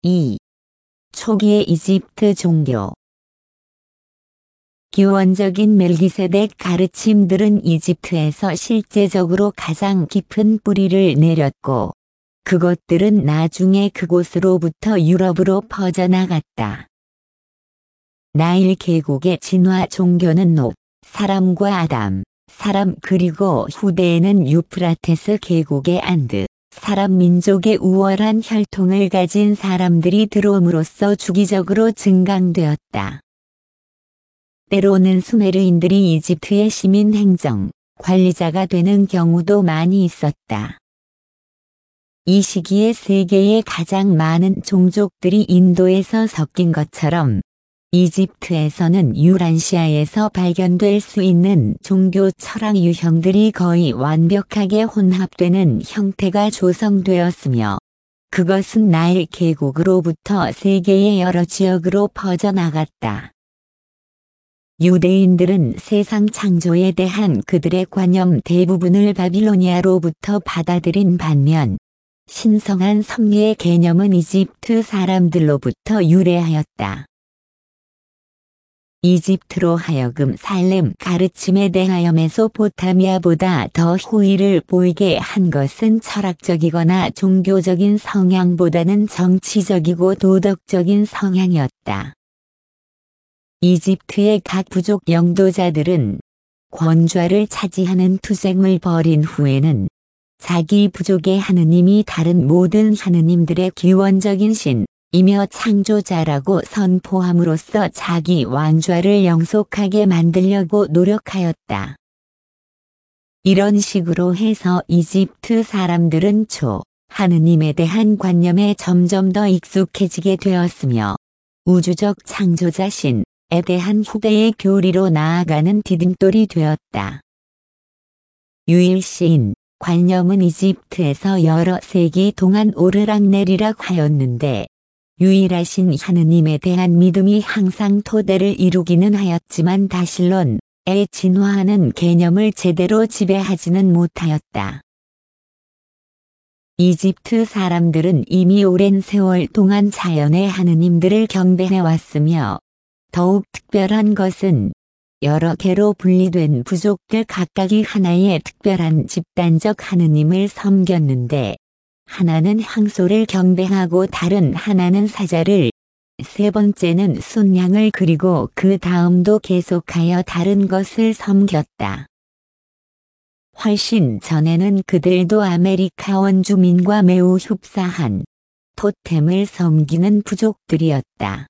2. 초기의 이집트 종교. 기원적인 멜기세덱 가르침들은 이집트에서 실제적으로 가장 깊은 뿌리를 내렸고, 그것들은 나중에 그곳으로부터 유럽으로 퍼져나갔다. 나일 계곡의 진화 종교는 노, 사람과 아담, 사람 그리고 후대에는 유프라테스 계곡의 안드, 사람 민족의 우월한 혈통을 가진 사람들이 들어옴으로써 주기적으로 증강되었다. 때로는 수메르인들이 이집트의 시민 행정, 관리자가 되는 경우도 많이 있었다. 이 시기에 세계의 가장 많은 종족들이 인도에서 섞인 것처럼 이집트에서는 유란시아에서 발견될 수 있는 종교 철학 유형들이 거의 완벽하게 혼합되는 형태가 조성되었으며, 그것은 나일 계곡으로부터 세계의 여러 지역으로 퍼져나갔다. 유대인들은 세상 창조에 대한 그들의 관념 대부분을 바빌로니아로부터 받아들인 반면, 신성한 섭리의 개념은 이집트 사람들로부터 유래하였다. 이집트로 하여금 살렘 가르침에 대하여 메소포타미아보다 더 호의를 보이게 한 것은 철학적이거나 종교적인 성향보다는 정치적이고 도덕적인 성향이었다. 이집트의 각 부족 영도자들은 권좌를 차지하는 투쟁을 벌인 후에는 자기 부족의 하느님이 다른 모든 하느님들의 기원적인 신이며 창조자라고 선포함으로써 자기 왕좌를 영속하게 만들려고 노력하였다. 이런 식으로 해서 이집트 사람들은 하느님에 대한 관념에 점점 더 익숙해지게 되었으며, 우주적 창조자 신에 대한 후대의 교리로 나아가는 디딤돌이 되었다. 유일신 관념은 이집트에서 여러 세기 동안 오르락내리락 하였는데, 유일하신 하느님에 대한 믿음이 항상 토대를 이루기는 하였지만 다실론에 진화하는 개념을 제대로 지배하지는 못하였다. 이집트 사람들은 이미 오랜 세월 동안 자연의 하느님들을 경배해왔으며, 더욱 특별한 것은 여러 개로 분리된 부족들 각각이 하나의 특별한 집단적 하느님을 섬겼는데, 하나는 황소를 경배하고 다른 하나는 사자를, 세 번째는 순양을 그리고 그 다음도 계속하여 다른 것을 섬겼다. 훨씬 전에는 그들도 아메리카 원주민과 매우 흡사한 토템을 섬기는 부족들이었다.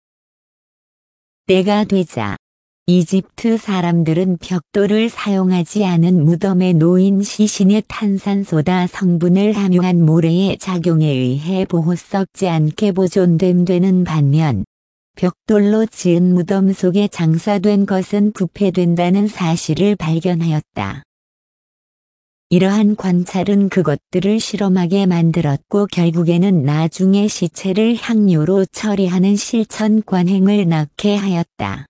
때가 되자 이집트 사람들은 벽돌을 사용하지 않은 무덤에 놓인 시신의 탄산소다 성분을 함유한 모래의 작용에 의해 보호 썩지 않게 보존되는 반면, 벽돌로 지은 무덤 속에 장사된 것은 부패된다는 사실을 발견하였다. 이러한 관찰은 그것들을 실험하게 만들었고 결국에는 나중에 시체를 향료로 처리하는 실천 관행을 낳게 하였다.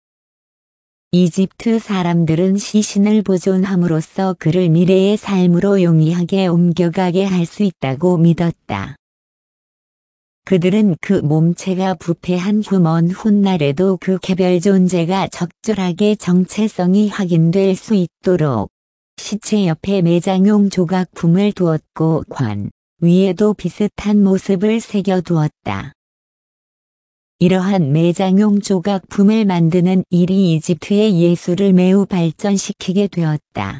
이집트 사람들은 시신을 보존함으로써 그를 미래의 삶으로 용이하게 옮겨가게 할 수 있다고 믿었다. 그들은 그 몸체가 부패한 후 먼 훗날에도 그 개별 존재가 적절하게 정체성이 확인될 수 있도록 시체 옆에 매장용 조각품을 두었고 관 위에도 비슷한 모습을 새겨두었다. 이러한 매장용 조각품을 만드는 일이 이집트의 예술을 매우 발전시키게 되었다.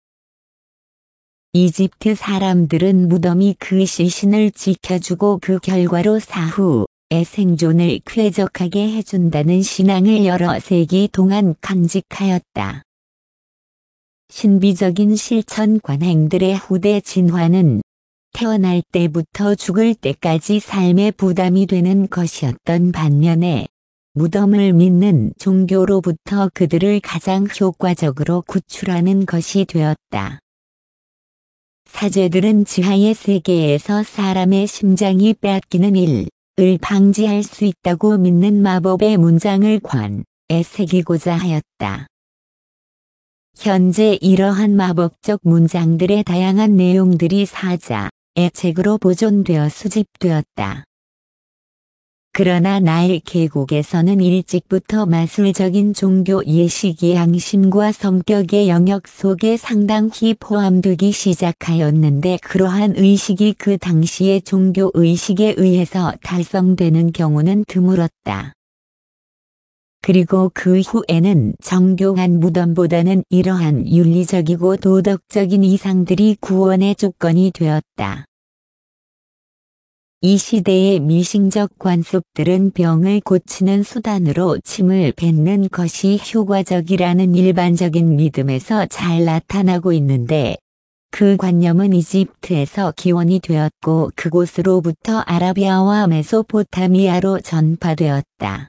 이집트 사람들은 무덤이 그 시신을 지켜주고 그 결과로 사후의 생존을 쾌적하게 해준다는 신앙을 여러 세기 동안 간직하였다. 신비적인 실천 관행들의 후대 진화는 태어날 때부터 죽을 때까지 삶의 부담이 되는 것이었던 반면에, 무덤을 믿는 종교로부터 그들을 가장 효과적으로 구출하는 것이 되었다. 사제들은 지하의 세계에서 사람의 심장이 빼앗기는 일을 방지할 수 있다고 믿는 마법의 문장을 관에 새기고자 하였다. 현재 이러한 마법적 문장들의 다양한 내용들이 사자의 책으로 보존되어 수집되었다. 그러나 나일 계곡에서는 일찍부터 마술적인 종교 예식이 양심과 성격의 영역 속에 상당히 포함되기 시작하였는데 그러한 의식이 그 당시의 종교 의식에 의해서 달성되는 경우는 드물었다. 그리고 그 후에는 정교한 무덤보다는 이러한 윤리적이고 도덕적인 이상들이 구원의 조건이 되었다. 이 시대의 미신적 관습들은 병을 고치는 수단으로 침을 뱉는 것이 효과적이라는 일반적인 믿음에서 잘 나타나고 있는데 그 관념은 이집트에서 기원이 되었고 그곳으로부터 아라비아와 메소포타미아로 전파되었다.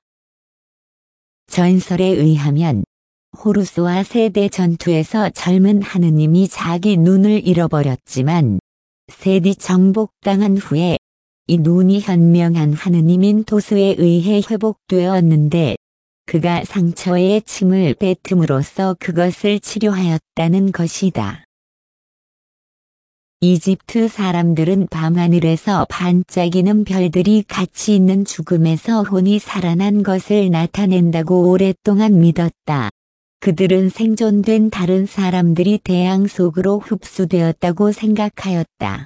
전설에 의하면 호루스와 세대 전투에서 젊은 하느님이 자기 눈을 잃어버렸지만 셋이 정복당한 후에 이 눈이 현명한 하느님인 토스에 의해 회복되었는데 그가 상처에 침을 뱉음으로써 그것을 치료하였다는 것이다. 이집트 사람들은 밤하늘에서 반짝이는 별들이 같이 있는 죽음에서 혼이 살아난 것을 나타낸다고 오랫동안 믿었다. 그들은 생존된 다른 사람들이 태양 속으로 흡수되었다고 생각하였다.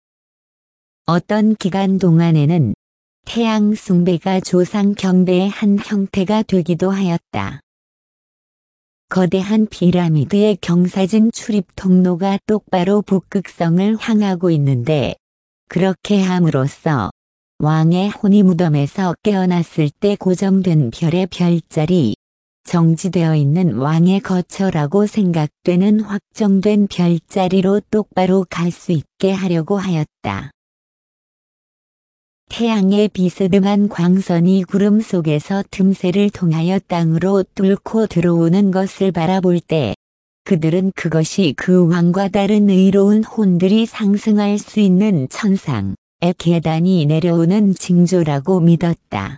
어떤 기간 동안에는 태양 숭배가 조상 경배의 한 형태가 되기도 하였다. 거대한 피라미드의 경사진 출입 통로가 똑바로 북극성을 향하고 있는데 그렇게 함으로써 왕의 혼이 무덤에서 깨어났을 때 고정된 별의 별자리, 정지되어 있는 왕의 거처라고 생각되는 확정된 별자리로 똑바로 갈 수 있게 하려고 하였다. 태양의 비스듬한 광선이 구름 속에서 틈새를 통하여 땅으로 뚫고 들어오는 것을 바라볼 때 그들은 그것이 그 왕과 다른 의로운 혼들이 상승할 수 있는 천상의 계단이 내려오는 징조라고 믿었다.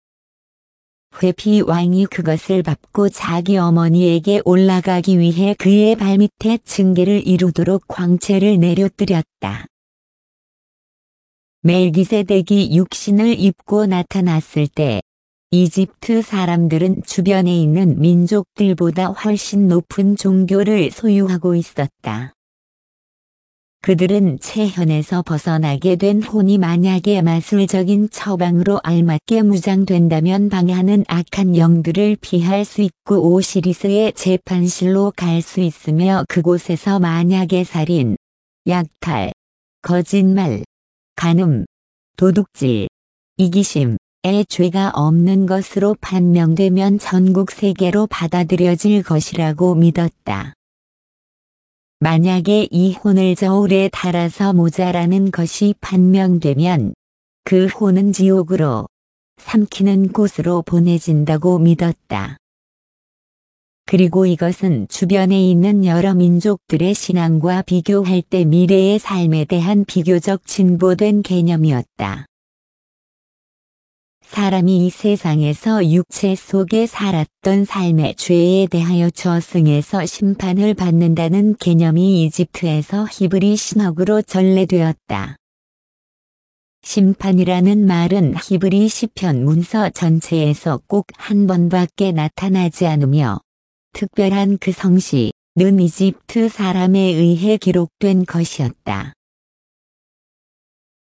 회피 왕이 그것을 밟고 자기 어머니에게 올라가기 위해 그의 발밑에 층계를 이루도록 광채를 내려뜨렸다. 멜기세덱이 육신을 입고 나타났을 때 이집트 사람들은 주변에 있는 민족들보다 훨씬 높은 종교를 소유하고 있었다. 그들은 체현에서 벗어나게 된 혼이 만약에 마술적인 처방으로 알맞게 무장된다면 방해하는 악한 영들을 피할 수 있고 오시리스의 재판실로 갈 수 있으며 그곳에서 만약에 살인, 약탈, 거짓말, 간음, 도둑질, 이기심의 죄가 없는 것으로 판명되면 전국 세계로 받아들여질 것이라고 믿었다. 만약에 이 혼을 저울에 달아서 모자라는 것이 판명되면 그 혼은 지옥으로 삼키는 곳으로 보내진다고 믿었다. 그리고 이것은 주변에 있는 여러 민족들의 신앙과 비교할 때 미래의 삶에 대한 비교적 진보된 개념이었다. 사람이 이 세상에서 육체 속에 살았던 삶의 죄에 대하여 저승에서 심판을 받는다는 개념이 이집트에서 히브리 신학으로 전래되었다. 심판이라는 말은 히브리 시편 문서 전체에서 꼭 한 번밖에 나타나지 않으며 특별한 그 성씨는 이집트 사람에 의해 기록된 것이었다.